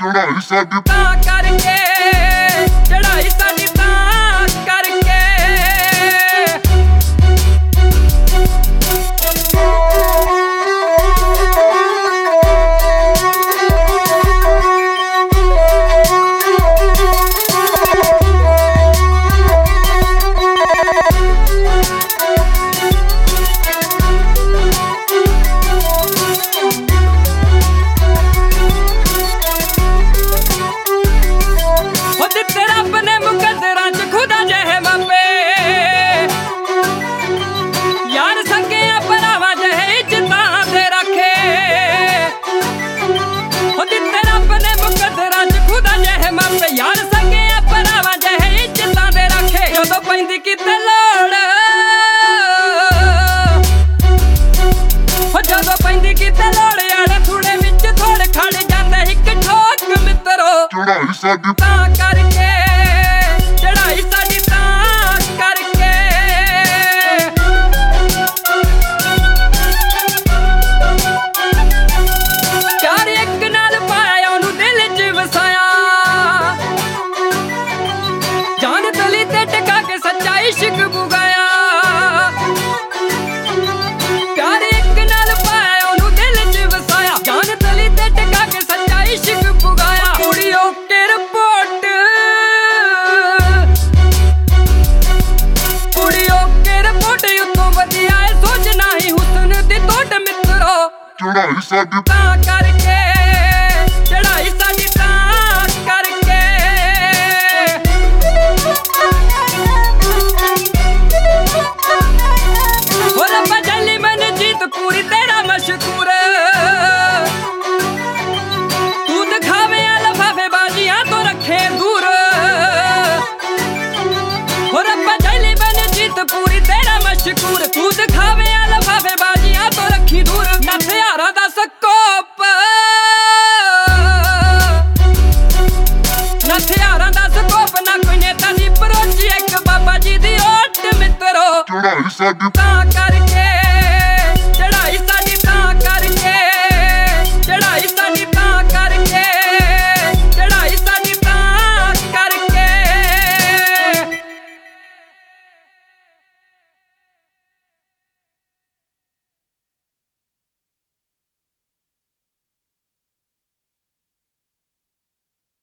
ਚੜਾਈ ਸਾਡੀ ਤਾਂ ਕਰਕੇ, ਚੜਾਈ ਸਾਡੀ ਤਾਂ ਕਰਕੇ। ਯਾਰ ਸੰਗਿਆ ਭਰਾਵਾਂ ਜਿਹੇ ਇੱਜ਼ਤਾਂ ਦੇ ਰੱਖੇ। ਜਦੋਂ ਪੈਂਦੀ ਕਿਤੇ ਲੋੜ, ਜਦੋਂ ਪੈਂਦੀ ਕਿਤੇ ਲੋੜ, ਆਲੇ ਥੂੜੇ ਵਿੱਚ ਥੋੜ ਖੜ ਜਾਂਦੇ ਇੱਕ ਠੋਕ ਮਿੱਤਰੋ। ਚੜਾਈ ਸਾਡੀ ਤਾਂ ਕਰਕੇ, ਚੜਾਈ ਸਾਡੀ ਤਾਂ ਕਰਕੇ। ਪਿਆਰ ਇੱਕ ਨਾਲ ਪਾਇਆ ਉਹਨੂੰ ਦਿਲ 'ਚ ਵਸਾਇਆ, ਜਾਨ ਤਲੀ ਤੇ ਟਿਕਾ ਕੇ ਸੱਚਾ ਇਸ਼ਕ ਬੁਗਾਇਆ। ਪਿਆਰ ਇੱਕ ਨਾਲ ਪਾਇਆ ਉਹਨੂੰ ਦਿਲ 'ਚ ਵਸਾਇਆ, ਜਾਨ ਤਲੀ ਤੇ ਟਿਕਾ ਕੇ ਸੱਚਾ ਇਸ਼ਕ ਬੁਗਾਇਆ। ਕੁੜੀਓ ਕੇ ਰਿਪੋਰਟ, ਕੁੜੀਓ ਕੇ ਰਿਪੋਰਟ ਉਤੋਂ ਵਧੀਆ ਏ ਸੋਚਣਾ ਹੀ ਹੁਸਨ ਦੀ ਟੋਟ ਮਿੱਤਰੋ। ਚੜਾਈ ਸਾਡੀ ਤਾਂ ਕਰਕੇ, ਚੜਾਈ ਸਾਡੀ ਤਾਂ ਕਰਕੇ। ਹੋ ਰੱਬਾ ਜੱਲੀ ਮਨ ਜੀਤ ਪੂਰੀ ਤੇਰਾ ਮਸ਼ਕੂਰ, ਤੂੰ ਦਿਖਾਵੇ ਆ ਲਫਾਫੇ ਬਾਜ਼ੀਆਂ ਤੋਂ ਰੱਖੇ ਦੂਰ। ਹੋ ਰੱਬਾ ਜੱਲੀ ਮਨ ਜੀਤ ਪੂਰੀ ਤੇਰਾ ਮਸ਼ਕੂਰ, ਤੂੰ ਦਿਖਾਵੇ ਆ ਲਫਾਫੇ ਬਾਜ਼ੀਆਂ ਤੋਂ ਰੱਖੀ ਦੂਰ। ਨਾ ਹਥਿਆਰਾਂ ਦਾ ਸਕੋਪ, ਨਾ ਹਥਿਆਰਾਂ ਦਾ ਸਕੋਪ, ਨਾ ਕੋਈ ਨੇਤਾ ਦੀ ਪਰੋਜੀ, ਇੱਕ ਬਾਬਾ ਜੀ ਦੀ ਓਟ ਮਿੱਤਰੋ। ਚੜਾਈ ਸਾਡੀ ਤਾਂ